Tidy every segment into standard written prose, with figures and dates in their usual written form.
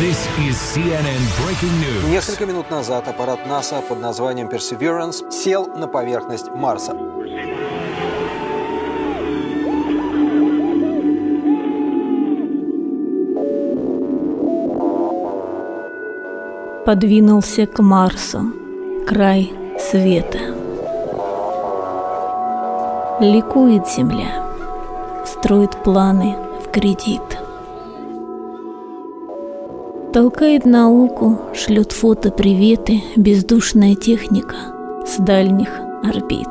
This is CNN Breaking News. Несколько минут назад аппарат НАСА под названием Perseverance сел на поверхность Марса. Подвинулся к Марсу, край света. Ликует Земля, строит планы в кредит. Толкает науку, шлет фото-приветы бездушная техника с дальних орбит.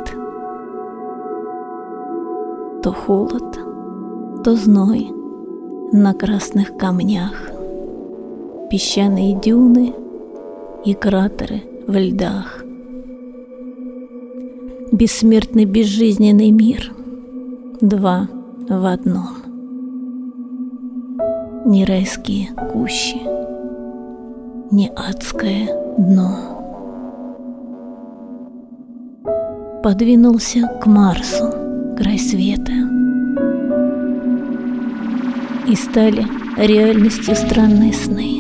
То холод, то зной на красных камнях, песчаные дюны и кратеры в льдах. Бессмертный безжизненный мир, два в одном. Не райские кущи, не адское дно. Подвинулся к Марсу, край света. И стали реальностью странные сны.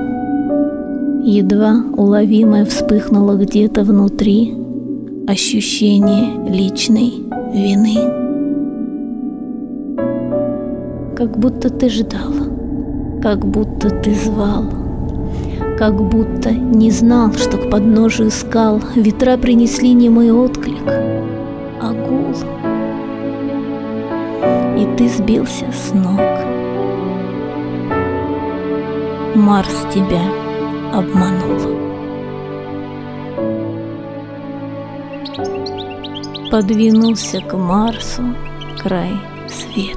Едва уловимое вспыхнуло где-то внутри ощущение личной вины. Как будто ты ждал, как будто ты звал, как будто не знал, что к подножию скал ветра принесли немой отклик, а гул. И ты сбился с ног. Марс тебя обманул. Подвинулся к Марсу край света.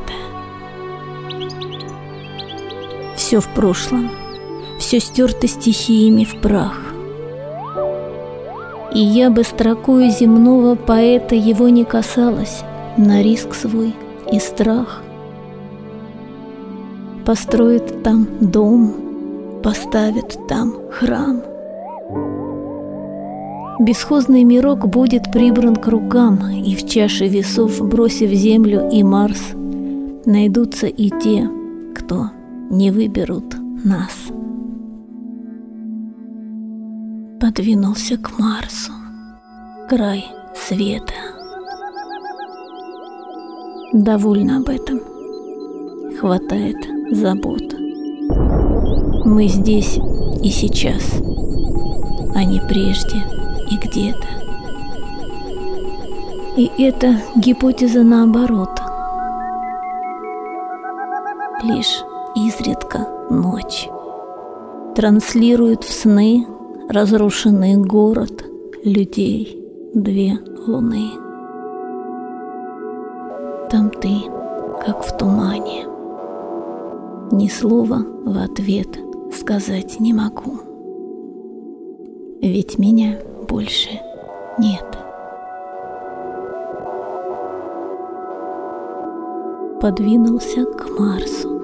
Все в прошлом, все стерто стихиями в прах. И я бы строкою земного поэта его не касалась на риск свой и страх. Построит там дом, поставит там храм. Бесхозный мирок будет прибран к рукам, и в чаше весов, бросив землю и Марс, найдутся и те, кто не выберут нас. Подвинулся к Марсу, край света. Довольно об этом, хватает забот. Мы здесь и сейчас, а не прежде и где-то. И это гипотеза наоборот. Лишь изредка ночь транслирует в сны разрушенный город, людей, две луны. Там ты, как в тумане. Ни слова в ответ сказать не могу. Ведь меня больше нет. Подвинулся к Марсу,